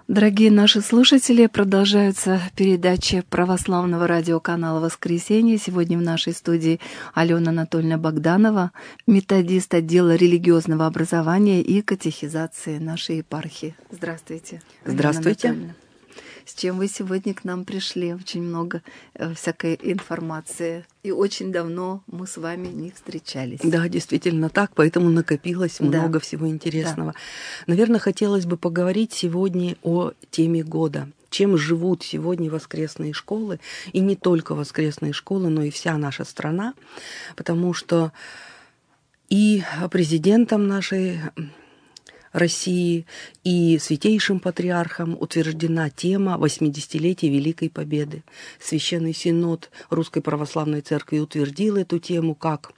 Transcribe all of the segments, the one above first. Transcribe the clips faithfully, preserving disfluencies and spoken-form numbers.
Дорогие наши слушатели, продолжаются передачи православного радиоканала «Воскресенье». Сегодня в нашей студии Алена Анатольевна Богданова, методист отдела религиозного образования и катехизации нашей епархии. Здравствуйте. Здравствуйте. С чем вы сегодня к нам пришли? Очень много э, всякой информации. И очень давно мы с вами не встречались. Да, действительно так, поэтому накопилось много да. всего интересного. Да. Наверное, хотелось бы поговорить сегодня о теме года. Чем живут сегодня воскресные школы, и не только воскресные школы, но и вся наша страна, потому что и президентом нашей России и Святейшим Патриархом утверждена тема восьмидесятилетия Великой Победы. Священный Синод Русской Православной Церкви утвердил эту тему как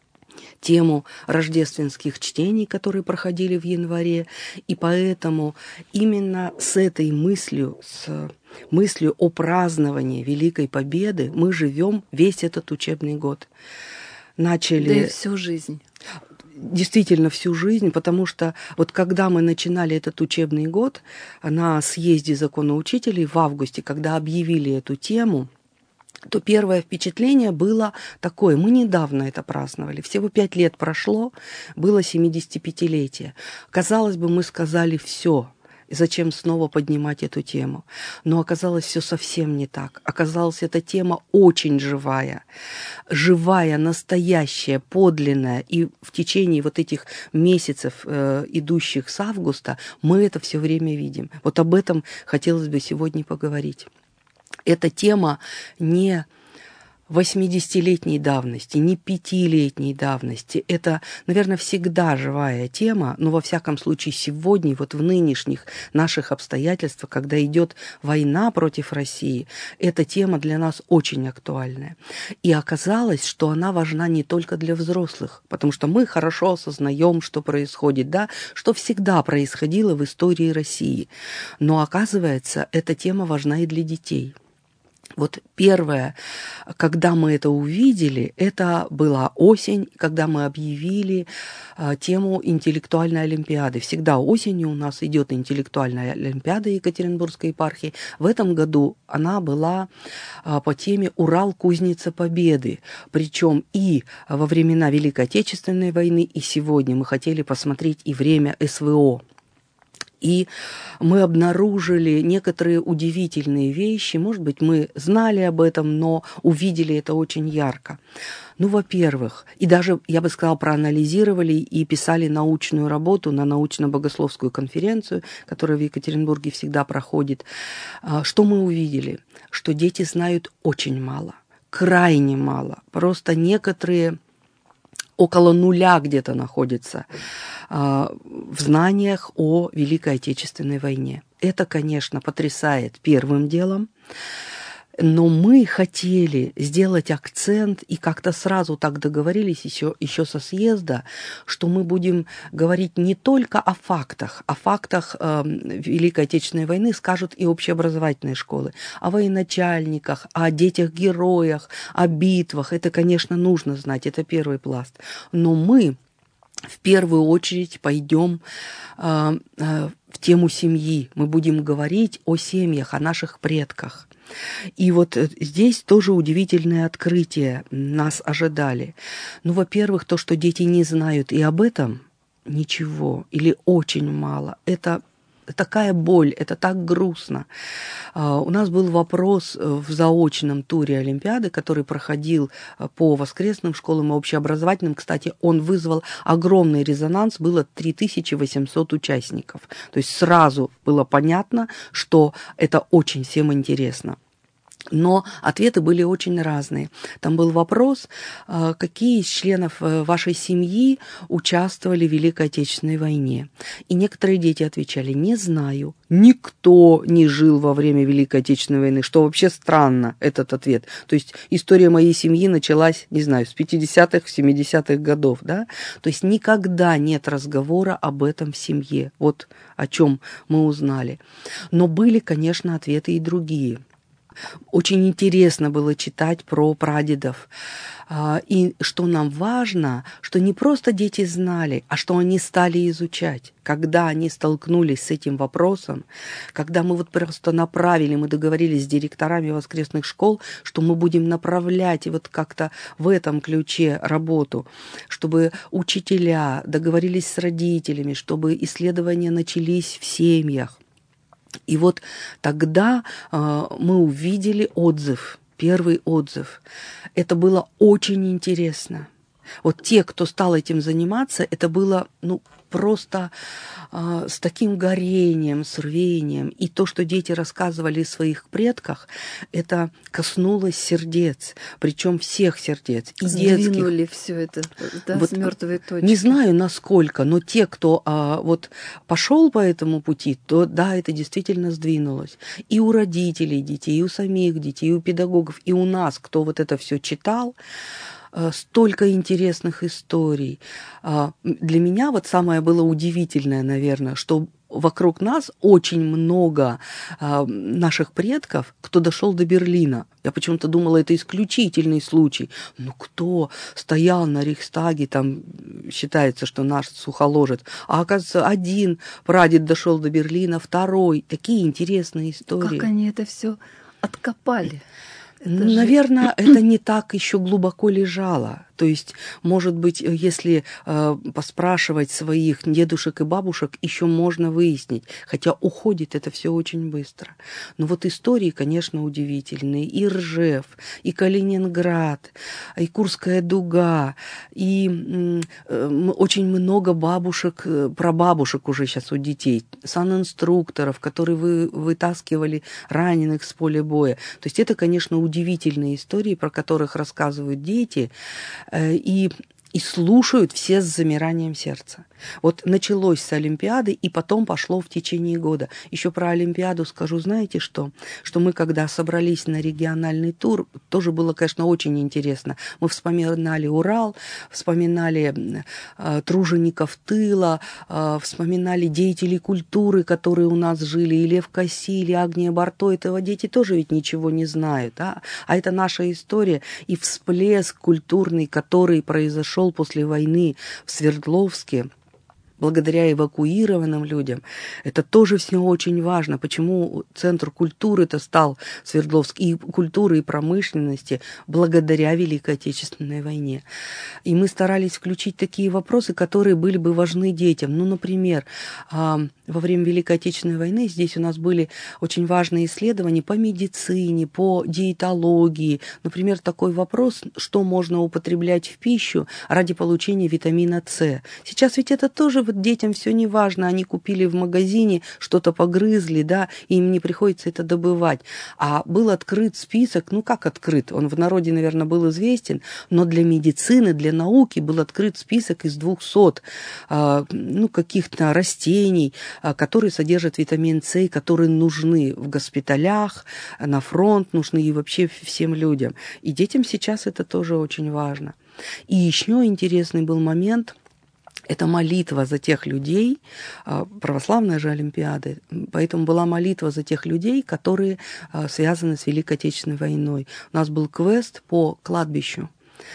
тему рождественских чтений, которые проходили в январе, и поэтому именно с этой мыслью, с мыслью о праздновании Великой Победы мы живем весь этот учебный год. Начали... Да и всю жизнь. Действительно всю жизнь, потому что вот когда мы начинали этот учебный год на съезде законоучителей в августе, когда объявили эту тему, то первое впечатление было такое: мы недавно это праздновали, всего пять лет прошло, было семидесятипятилетие. Казалось бы, мы сказали все. И зачем снова поднимать эту тему? Но оказалось все совсем не так. Оказалось, эта тема очень живая. Живая, настоящая, подлинная. И в течение вот этих месяцев, э, идущих с августа, мы это все время видим. Вот об этом хотелось бы сегодня поговорить. Эта тема не восьмидесятилетней давности, не пятилетней давности. Это, наверное, всегда живая тема, но во всяком случае сегодня, вот в нынешних наших обстоятельствах, когда идет война против России, эта тема для нас очень актуальная. И оказалось, что она важна не только для взрослых, потому что мы хорошо осознаем, что происходит, да, что всегда происходило в истории России. Но оказывается, эта тема важна и для детей. Вот первое, когда мы это увидели, это была осень, когда мы объявили а, тему интеллектуальной олимпиады. Всегда осенью у нас идет интеллектуальная олимпиада Екатеринбургской епархии. В этом году она была а, по теме «Урал, кузница победы». Причем и во времена Великой Отечественной войны, и сегодня мы хотели посмотреть и время СВО. И мы обнаружили некоторые удивительные вещи. Может быть, мы знали об этом, но увидели это очень ярко. Ну, во-первых, и даже, я бы сказала, проанализировали и писали научную работу на научно-богословскую конференцию, которая в Екатеринбурге всегда проходит. Что мы увидели? Что дети знают очень мало, крайне мало. Просто некоторые... около нуля где-то находится а, в знаниях о Великой Отечественной войне. Это, конечно, потрясает первым делом, но мы хотели сделать акцент и как-то сразу так договорились еще, еще со съезда, что мы будем говорить не только о фактах, о фактах э, Великой Отечественной войны скажут и общеобразовательные школы, о военачальниках, о детях-героях, о битвах. Это, конечно, нужно знать, это первый пласт. Но мы в первую очередь пойдем э, э, в тему семьи. Мы будем говорить о семьях, о наших предках. И вот здесь тоже удивительные открытия нас ожидали. Ну, во-первых, то, что дети не знают и об этом ничего или очень мало. Это такая боль, это так грустно. У нас был вопрос в заочном туре Олимпиады, который проходил по воскресным школам и общеобразовательным. Кстати, он вызвал огромный резонанс, было три тысячи восемьсот участников. То есть сразу было понятно, что это очень всем интересно. Но ответы были очень разные. Там был вопрос, какие из членов вашей семьи участвовали в Великой Отечественной войне. И некоторые дети отвечали: не знаю, никто не жил во время Великой Отечественной войны, что вообще странно, этот ответ. То есть история моей семьи началась, не знаю, с пятидесятых, семидесятых годов, да? То есть никогда нет разговора об этом в семье, вот о чем мы узнали. Но были, конечно, ответы и другие. очень интересно было читать про прадедов. И что нам важно, что не просто дети знали, а что они стали изучать. Когда они столкнулись с этим вопросом, когда мы вот просто направили, мы договорились с директорами воскресных школ, что мы будем направлять и вот как-то в этом ключе работу, чтобы учителя договорились с родителями, чтобы исследования начались в семьях. И вот тогда э, мы увидели отзыв. Первый отзыв. Это было очень интересно. Вот те, кто стал этим заниматься, это было, ну, просто э, с таким горением, с рвением. И то, что дети рассказывали о своих предках, это коснулось сердец, причем всех сердец, и детских. Сдвинули все это, да, вот, с мертвой точки. Не знаю, насколько, но те, кто а, вот пошел по этому пути, то да, это действительно сдвинулось. И у родителей детей, и у самих детей, и у педагогов, и у нас, кто вот это все читал, столько интересных историй. Для меня вот самое было удивительное, наверное, что вокруг нас очень много наших предков, кто дошел до Берлина. Я почему-то думала, это исключительный случай. Ну, кто стоял на Рейхстаге, там считается, что наш сухоложец, а оказывается, один прадед дошел до Берлина, второй. Такие интересные истории. Как они это все откопали? Это Наверное, же... это не так еще глубоко лежало. То есть, может быть, если э, поспрашивать своих дедушек и бабушек, еще можно выяснить, хотя уходит это все очень быстро. Но вот истории, конечно, удивительные. И Ржев, и Калининград, и Курская дуга, и э, очень много бабушек, прабабушек уже сейчас у детей, санинструкторов, которые вы, вытаскивали раненых с поля боя. То есть это, конечно, удивительные истории, про которых рассказывают дети, и, и слушают все с замиранием сердца. Вот началось с Олимпиады, и потом пошло в течение года. Еще про Олимпиаду скажу, знаете что? Что мы, когда собрались на региональный тур, тоже было, конечно, очень интересно. Мы вспоминали Урал, вспоминали э, тружеников тыла, э, вспоминали деятелей культуры, которые у нас жили, и Лев Косиль, и Агния Барто. Этого дети тоже ведь ничего не знают, да? А это наша история и всплеск культурный, который произошел после войны в Свердловске, благодаря эвакуированным людям. Это тоже все очень важно. Почему Центр культуры-то стал Свердловск, и культуры, и промышленности, благодаря Великой Отечественной войне. И мы старались включить такие вопросы, которые были бы важны детям. Ну, например, во время Великой Отечественной войны здесь у нас были очень важные исследования по медицине, по диетологии. Например, такой вопрос, что можно употреблять в пищу ради получения витамина С. Сейчас ведь это тоже вот детям все не важно, они купили в магазине, что-то погрызли, да, и им не приходится это добывать. А был открыт список, ну как открыт, он в народе, наверное, был известен, но для медицины, для науки был открыт список из двухсот э, ну, каких-то растений, э, которые содержат витамин С, которые нужны в госпиталях, на фронт, нужны и вообще всем людям. И детям сейчас это тоже очень важно. И еще интересный был момент – это молитва за тех людей, православная же Олимпиада, поэтому была молитва за тех людей, которые связаны с Великой Отечественной войной. У нас был квест по кладбищу,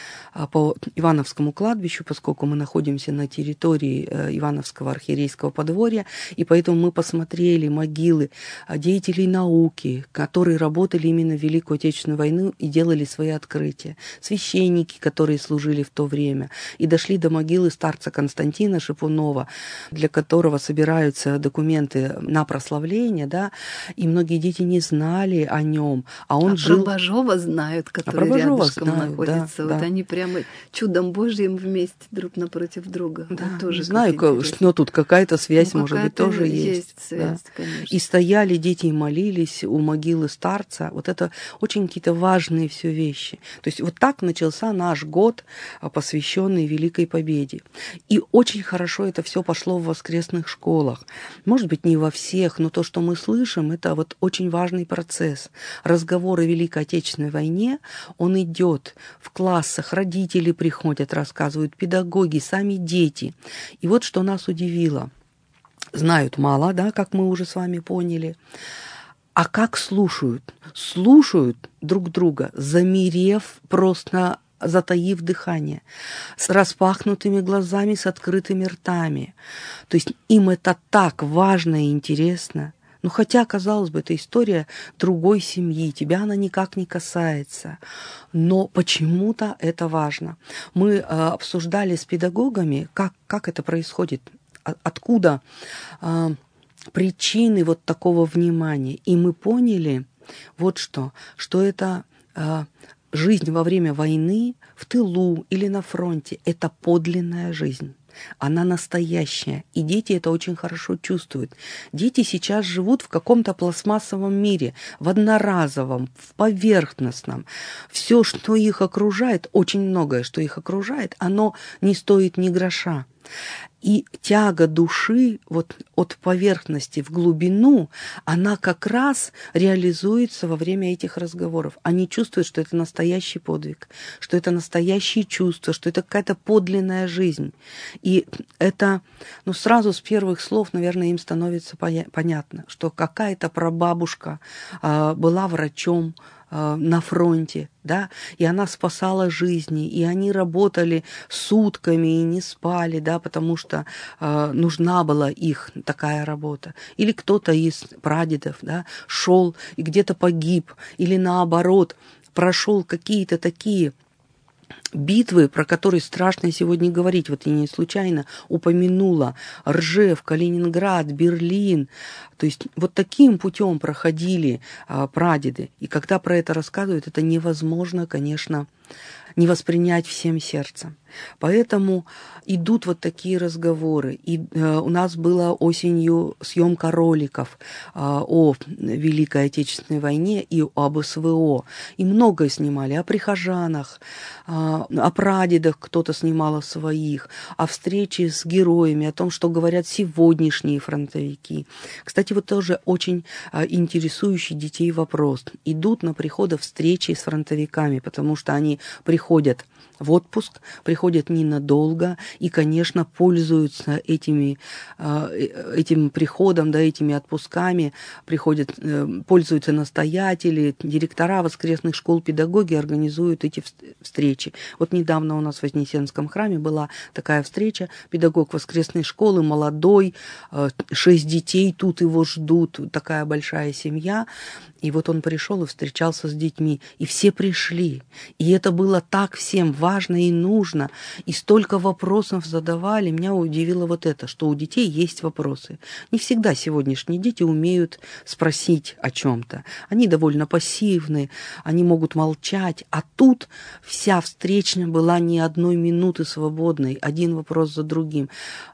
по Ивановскому кладбищу, поскольку мы находимся на территории Ивановского архиерейского подворья, и поэтому мы посмотрели могилы деятелей науки, которые работали именно в Великую Отечественную войну и делали свои открытия, священники, которые служили в то время, и дошли до могилы старца Константина Шипунова, для которого собираются документы на прославление, да, и многие дети не знали о нем, а он а жил... про Бажова знают, который а рядышком знают, находится, да, вот да. они прямо чудом Божьим вместе друг напротив друга. Да, вот тоже не знаю, но тут какая-то связь, ну, может какая-то быть, тоже есть. есть связь, да. конечно. И стояли дети и молились у могилы старца. Вот это очень какие-то важные все вещи. То есть вот так начался наш год, посвященный Великой Победе. И очень хорошо это все пошло в воскресных школах. Может быть, не во всех, но то, что мы слышим, это вот очень важный процесс. Разговор о Великой Отечественной войне, он идет в классах, родители приходят, рассказывают, педагоги, сами дети. И вот что нас удивило. Знают мало, да, как мы уже с вами поняли. А как слушают? Слушают друг друга, замерев, просто затаив дыхание, с распахнутыми глазами, с открытыми ртами. То есть им это так важно и интересно. Ну, хотя, казалось бы, это история другой семьи, тебя она никак не касается. Но почему-то это важно. Мы э, обсуждали с педагогами, как, как это происходит, от, откуда э, причины вот такого внимания. И мы поняли вот что, что это э, жизнь во время войны в тылу или на фронте. Это подлинная жизнь. Она настоящая, и дети это очень хорошо чувствуют. Дети сейчас живут в каком-то пластмассовом мире, в одноразовом, в поверхностном. Все, что их окружает, очень многое, что их окружает, оно не стоит ни гроша. И тяга души вот от поверхности в глубину, она как раз реализуется во время этих разговоров. Они чувствуют, что это настоящий подвиг, что это настоящие чувства, что это какая-то подлинная жизнь. И это, ну, сразу с первых слов, наверное, им становится понятно, что какая-то прабабушка э, была врачом э, на фронте, да, и она спасала жизни, и они работали сутками и не спали, да, потому что э, нужна была их такая работа. Или кто-то из прадедов, да, шел и где-то погиб, или наоборот прошел какие-то такие битвы, про которые страшно сегодня говорить. Вот я не случайно упомянула Ржев, Калининград, Берлин. То есть вот таким путем проходили а, прадеды. И когда про это рассказывают, это невозможно, конечно, не воспринять всем сердцем. Поэтому идут вот такие разговоры. И э, у нас была осенью съемка роликов э, о Великой Отечественной войне и об СВО. И многое снимали о прихожанах, э, о прадедах кто-то снимал о своих, о встрече с героями, о том, что говорят сегодняшние фронтовики. Кстати, вот тоже очень э, интересующий детей вопрос. Идут на приходы встречи с фронтовиками, потому что они приходят в отпуск, приходят ненадолго и, конечно, пользуются этими, этим приходом, да, этими отпусками, приходят, пользуются настоятели, директора воскресных школ, педагоги организуют эти встречи. Вот недавно у нас в Вознесенском храме была такая встреча, педагог воскресной школы, молодой, шесть детей, тут его ждут, такая большая семья. И вот он пришел и встречался с детьми, и все пришли. И это было так всем важно и нужно. И столько вопросов задавали. Меня удивило вот это, что у детей есть вопросы. Не всегда сегодняшние дети умеют спросить о чем-то. Они довольно пассивны, они могут молчать. А тут вся встречная была ни одной минуты свободной, один вопрос за другим.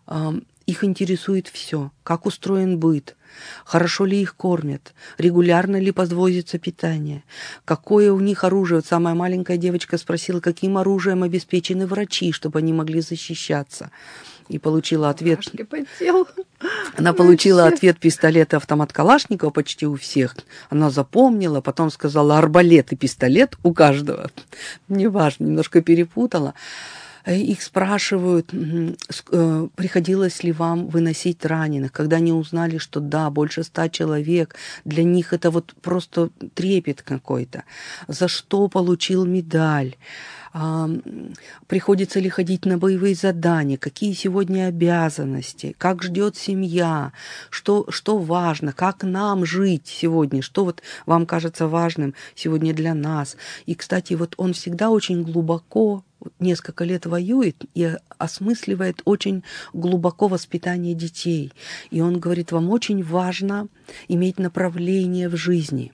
Их интересует все, как устроен быт, хорошо ли их кормят, регулярно ли подвозится питание, какое у них оружие. Вот самая маленькая девочка спросила, каким оружием обеспечены врачи, чтобы они могли защищаться. И получила ответ. Она получила ответ: пистолет и автомат Калашникова почти у всех. Она запомнила, потом сказала: арбалет и пистолет у каждого. Неважно, немножко перепутала. Их спрашивают, приходилось ли вам выносить раненых, когда они узнали, что да, больше ста человек, для них это вот просто трепет какой-то. За что получил медаль? Приходится ли ходить на боевые задания, какие сегодня обязанности, как ждет семья, что, что важно, как нам жить сегодня, что вот вам кажется важным сегодня для нас. И, кстати, вот он всегда очень глубоко, несколько лет воюет и осмысливает очень глубоко воспитание детей. И он говорит, вам очень важно иметь направление в жизни.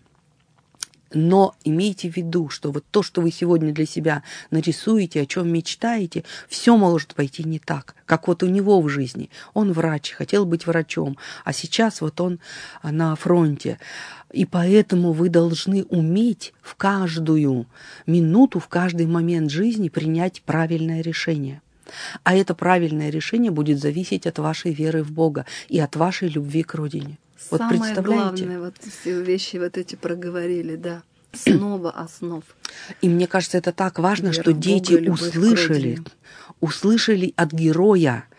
Но имейте в виду, что вот то, что вы сегодня для себя нарисуете, о чем мечтаете, все может пойти не так, как вот у него в жизни. Он врач, хотел быть врачом, а сейчас вот он на фронте. И поэтому вы должны уметь в каждую минуту, в каждый момент жизни принять правильное решение. А это правильное решение будет зависеть от вашей веры в Бога и от вашей любви к родине. Вот самое главное, вот все вещи вот эти проговорили, да, снова основ. И мне кажется, это так важно, Вера что дети Бога, услышали, услышали от героя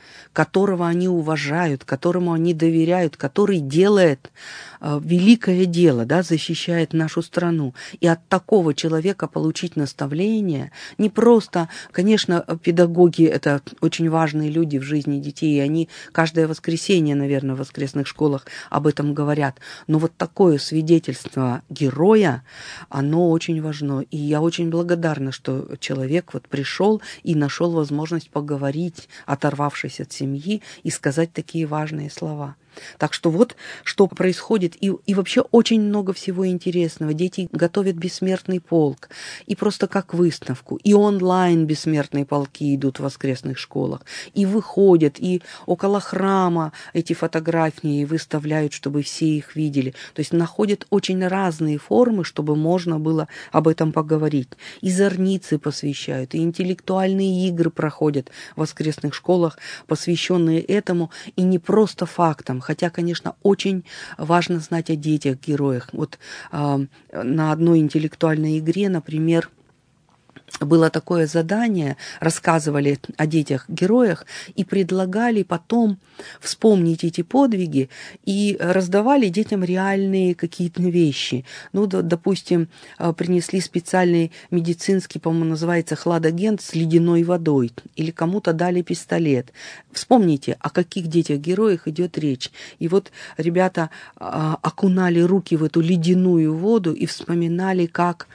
которого они уважают, которому они доверяют, который делает э, великое дело, да, защищает нашу страну. И от такого человека получить наставление, не просто, конечно, педагоги — это очень важные люди в жизни детей, и они каждое воскресенье, наверное, в воскресных школах об этом говорят, но вот такое свидетельство героя, оно очень важно. И я очень благодарна, что человек вот пришел и нашел возможность поговорить, оторвавшись от семьи, и сказать такие важные слова. Так что вот что происходит. И, и вообще очень много всего интересного. Дети готовят бессмертный полк. И просто как выставку. И онлайн бессмертные полки идут в воскресных школах. И выходят, и около храма эти фотографии выставляют, чтобы все их видели. То есть находят очень разные формы, чтобы можно было об этом поговорить. И зорницы посвящают, и интеллектуальные игры проходят в воскресных школах, посвященные этому. И не просто фактам. Хотя, конечно, очень важно знать о детях-героях. Вот э, на одной интеллектуальной игре, например, было такое задание, рассказывали о детях-героях и предлагали потом вспомнить эти подвиги и раздавали детям реальные какие-то вещи. Ну, допустим, принесли специальный медицинский, по-моему, называется хладагент с ледяной водой, или кому-то дали пистолет. Вспомните, о каких детях-героях идет речь. И вот ребята окунали руки в эту ледяную воду и вспоминали, как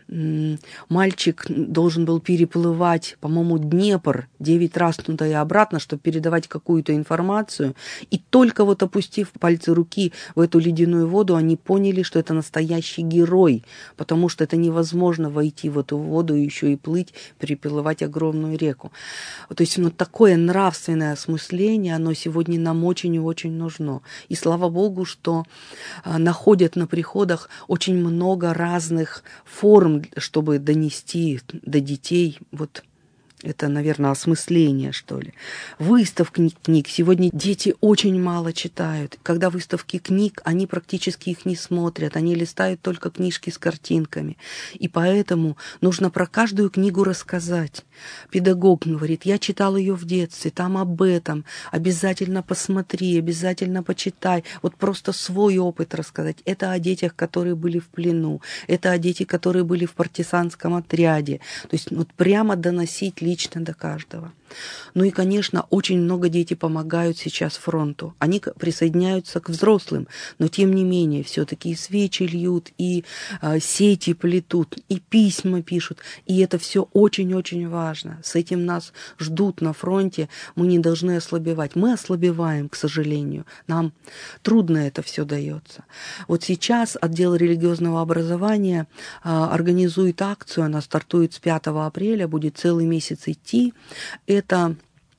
мальчик должен был переплывать, по-моему, Днепр девять раз туда и обратно, чтобы передавать какую-то информацию. И только вот опустив пальцы руки в эту ледяную воду, они поняли, что это настоящий герой, потому что это невозможно войти в эту воду и еще и плыть, переплывать огромную реку. То есть ну, такое нравственное осмысление, оно сегодня нам очень и очень нужно. И слава Богу, что а, находят на приходах очень много разных форм, чтобы донести до детей вот это, наверное, осмысление, что ли. Выставки книг. Сегодня дети очень мало читают. Когда выставки книг, они практически их не смотрят. Они листают только книжки с картинками. И поэтому нужно про каждую книгу рассказать. Педагог говорит, я читал ее в детстве, там об этом. Обязательно посмотри, обязательно почитай. Вот просто свой опыт рассказать. Это о детях, которые были в плену. Это о детях, которые были в партизанском отряде. То есть вот прямо доносить лично до каждого. Ну и, конечно, очень много детей помогают сейчас фронту. Они присоединяются к взрослым, но тем не менее все-таки и свечи льют, и э, сети плетут, и письма пишут. И это все очень-очень важно. С этим нас ждут на фронте. Мы не должны ослабевать. Мы ослабеваем, к сожалению. Нам трудно это все дается. Вот сейчас отдел религиозного образования э, организует акцию. Она стартует с пятого апреля, будет целый месяц идти. Это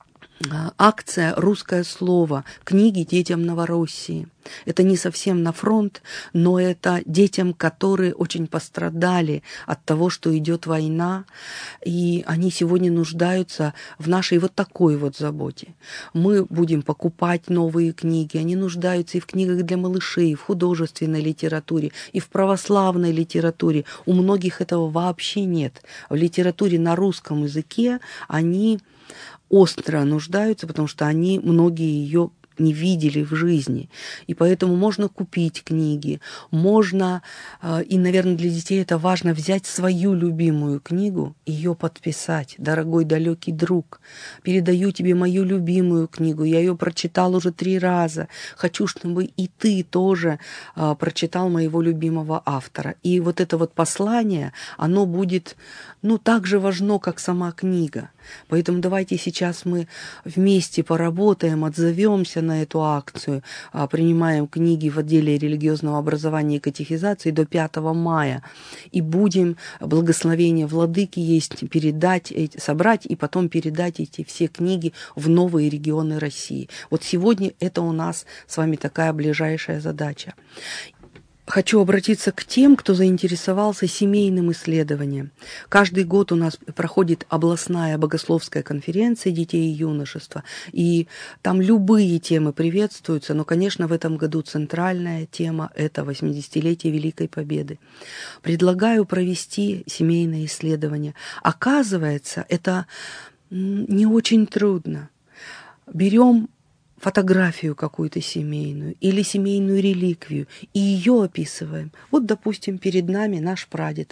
акция «Русское слово. Книги детям Новороссии». Это не совсем на фронт, но это детям, которые очень пострадали от того, что идет война, и они сегодня нуждаются в нашей вот такой вот заботе. Мы будем покупать новые книги, они нуждаются и в книгах для малышей, и в художественной литературе, и в православной литературе. У многих этого вообще нет. В литературе на русском языке они остро нуждаются, потому что они, многие ее не видели в жизни. И поэтому можно купить книги, можно, и, наверное, для детей это важно, взять свою любимую книгу, ее подписать. Дорогой далекий друг, передаю тебе мою любимую книгу, я ее прочитал уже три раза. Хочу, чтобы и ты тоже прочитал моего любимого автора. И вот это вот послание, оно будет, ну, так же важно, как сама книга. Поэтому давайте сейчас мы вместе поработаем, отзовемся на эту акцию, принимаем книги в отделе религиозного образования и катехизации до пятого мая. И будем, благословение владыки есть, передать, собрать и потом передать эти все книги в новые регионы России. Вот сегодня это у нас с вами такая ближайшая задача. Хочу обратиться к тем, кто заинтересовался семейным исследованием. Каждый год у нас проходит областная богословская конференция детей и юношества, и там любые темы приветствуются, но, конечно, в этом году центральная тема – это восьмидесятилетие Великой Победы. Предлагаю провести семейное исследование. Оказывается, это не очень трудно. берем фотографию какую-то семейную или семейную реликвию и ее описываем. Вот, допустим, перед нами наш прадед.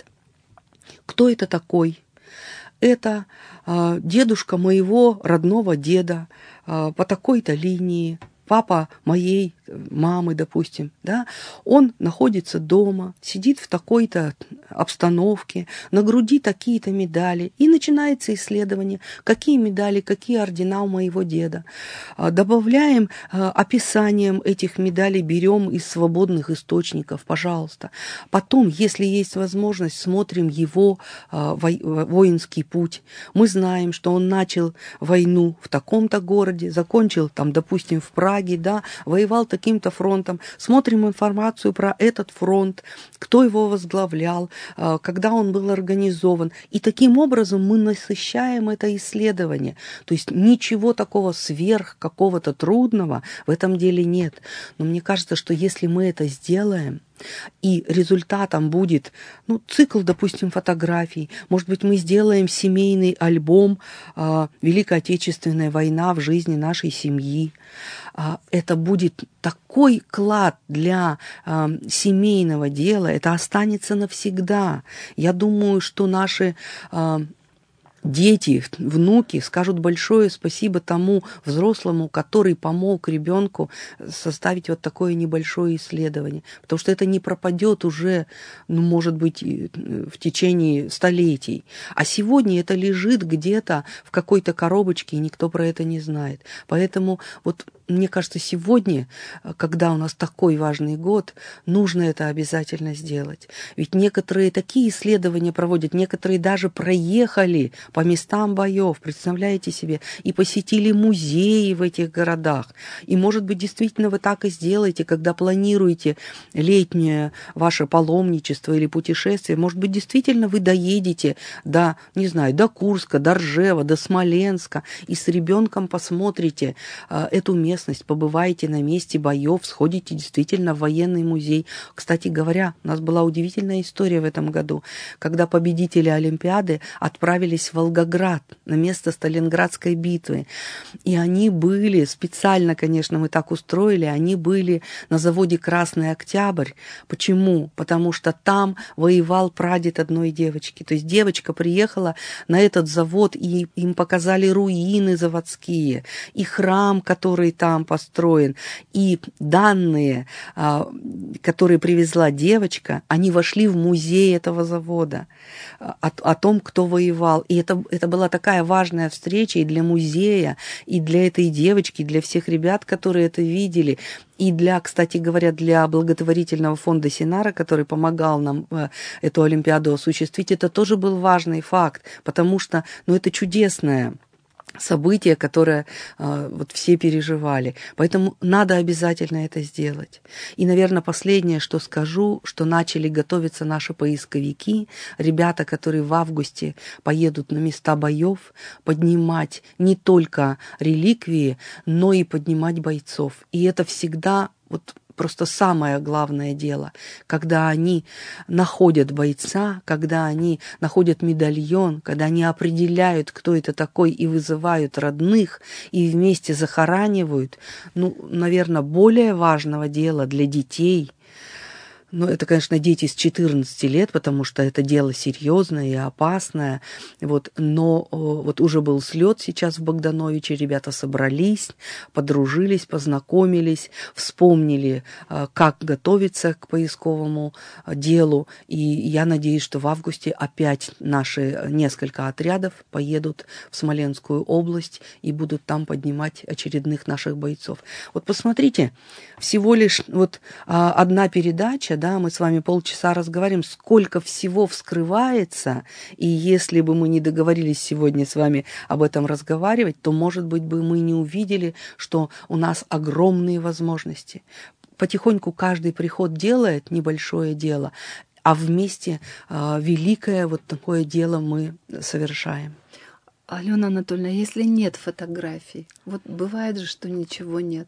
Кто это такой? Это э, дедушка моего родного деда э, по такой-то линии, папа моей мамы, допустим, да, он находится дома, сидит в такой-то обстановке, на груди такие-то медали, и начинается исследование, какие медали, какие ордена у моего деда. Добавляем описанием этих медалей, берем из свободных источников, пожалуйста. Потом, если есть возможность, смотрим его воинский путь. Мы знаем, что он начал войну в таком-то городе, закончил там, допустим, в Праге, да, воевал таким-то фронтом. Смотрим информацию про этот фронт, кто его возглавлял, когда он был организован. И таким образом мы насыщаем это исследование. То есть ничего такого сверх какого-то трудного в этом деле нет. Но мне кажется, что если мы это сделаем, и результатом будет, ну, цикл, допустим, фотографий. Может быть, мы сделаем семейный альбом э, «Великая Отечественная война в жизни нашей семьи». Э, это будет такой клад для э, семейного дела, это останется навсегда. Я думаю, что наши... Э, Дети, внуки скажут большое спасибо тому взрослому, который помог ребенку составить вот такое небольшое исследование. Потому что это не пропадет уже, ну, может быть, в течение столетий. А сегодня это лежит где-то в какой-то коробочке, и никто про это не знает. Поэтому вот мне кажется, сегодня, когда у нас такой важный год, нужно это обязательно сделать. Ведь некоторые такие исследования проводят, некоторые даже проехали по местам боев, представляете себе, и посетили музеи в этих городах. И, может быть, действительно вы так и сделаете, когда планируете летнее ваше паломничество или путешествие. Может быть, действительно вы доедете до, не знаю, до Курска, до Ржева, до Смоленска, и с ребенком посмотрите э, эту местность, побываете на месте боев, сходите действительно в военный музей. Кстати говоря, у нас была удивительная история в этом году, когда победители Олимпиады отправились в Волгоград, на место Сталинградской битвы. И они были, специально, конечно, мы так устроили, они были на заводе «Красный Октябрь». Почему? Потому что там воевал прадед одной девочки. То есть девочка приехала на этот завод, и им показали руины заводские, и храм, который там построен, и данные, которые привезла девочка, они вошли в музей этого завода о, о том, кто воевал. И это, это была такая важная встреча и для музея, и для этой девочки, и для всех ребят, которые это видели, и для, кстати говоря, для благотворительного фонда Синара, который помогал нам эту Олимпиаду осуществить. Это тоже был важный факт, потому что, ну, это чудесное событие, которое э, вот все переживали. Поэтому надо обязательно это сделать. И, наверное, последнее, что скажу, что начали готовиться наши поисковики, ребята, которые в августе поедут на места боев, поднимать не только реликвии, но и поднимать бойцов. И это всегда вот просто самое главное дело, когда они находят бойца, когда они находят медальон, когда они определяют, кто это такой, и вызывают родных, и вместе захоранивают, ну, наверное, более важного дела для детей. Ну, это, конечно, дети с четырнадцати лет, потому что это дело серьезное и опасное. Вот, но вот уже был слет сейчас в Богдановиче, ребята собрались, подружились, познакомились, вспомнили, как готовиться к поисковому делу. И я надеюсь, что в августе опять наши несколько отрядов поедут в Смоленскую область и будут там поднимать очередных наших бойцов. Вот посмотрите, всего лишь вот одна передача, да, мы с вами полчаса разговариваем, сколько всего вскрывается, и если бы мы не договорились сегодня с вами об этом разговаривать, то, может быть, бы мы не увидели, что у нас огромные возможности. Потихоньку каждый приход делает небольшое дело, а вместе э, великое вот такое дело мы совершаем. Алена Анатольевна, если нет фотографий, вот бывает же, что ничего нет.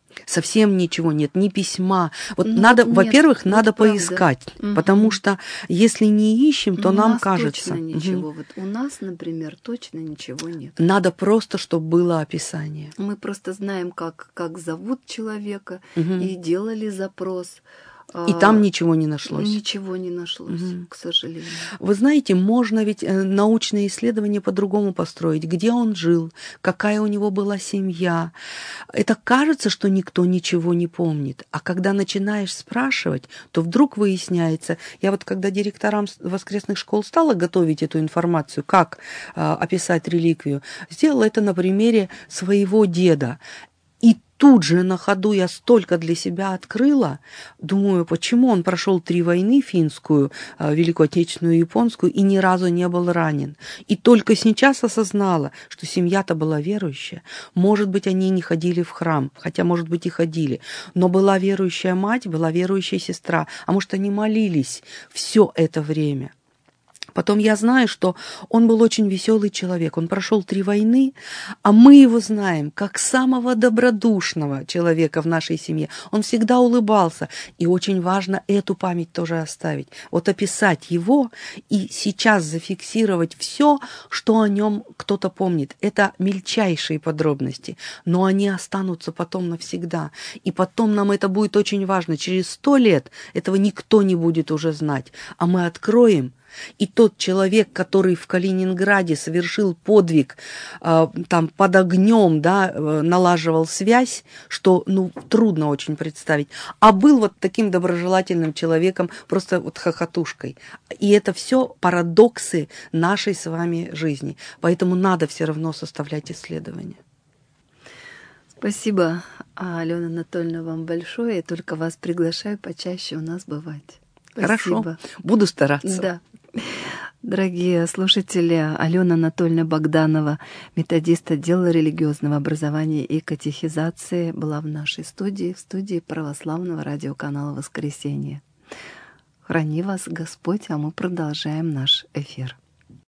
Совсем ничего нет, ни письма. Вот Ну, надо, нет, во-первых, вот надо правда. поискать, Угу. потому что если не ищем, то у нам нас кажется. Точно ничего. Угу. Вот у нас, например, точно ничего нет. Надо просто, чтобы было описание. Мы просто знаем, как, как зовут человека, Угу. и делали запрос. И там ничего не нашлось. Ничего не нашлось, угу. к сожалению. Вы знаете, можно ведь научные исследования по-другому построить. Где он жил, какая у него была семья. Это кажется, что никто ничего не помнит. А когда начинаешь спрашивать, то вдруг выясняется. Я вот когда директорам воскресных школ стала готовить эту информацию, как э, описать реликвию, сделала это на примере своего деда. И тут же на ходу я столько для себя открыла. Думаю, почему он прошел три войны, финскую, Великую Отечественную и японскую, и ни разу не был ранен. И только сейчас осознала, что семья-то была верующая. Может быть, они не ходили в храм, хотя, может быть, и ходили. Но была верующая мать, была верующая сестра. А может, они молились все это время. Потом я знаю, что он был очень веселый человек. Он прошел три войны, а мы его знаем как самого добродушного человека в нашей семье. Он всегда улыбался. И очень важно эту память тоже оставить. Вот описать его и сейчас зафиксировать все, что о нем кто-то помнит. Это мельчайшие подробности, но они останутся потом навсегда. И потом нам это будет очень важно. Через сто лет этого никто не будет уже знать. А мы откроем. И тот человек, который в Калининграде совершил подвиг, э, там под огнем, да, э, налаживал связь, что, ну, трудно очень представить, а был вот таким доброжелательным человеком, просто вот хохотушкой. И это все парадоксы нашей с вами жизни. Поэтому надо все равно составлять исследования. Спасибо, Алена Анатольевна, вам большое. Я только вас приглашаю почаще у нас бывать. Спасибо. Хорошо, буду стараться. Да. Дорогие слушатели, Алена Анатольевна Богданова, методист отдела религиозного образования и катехизации, была в нашей студии, в студии православного радиоканала «Воскресенье». Храни вас Господь, а мы продолжаем наш эфир.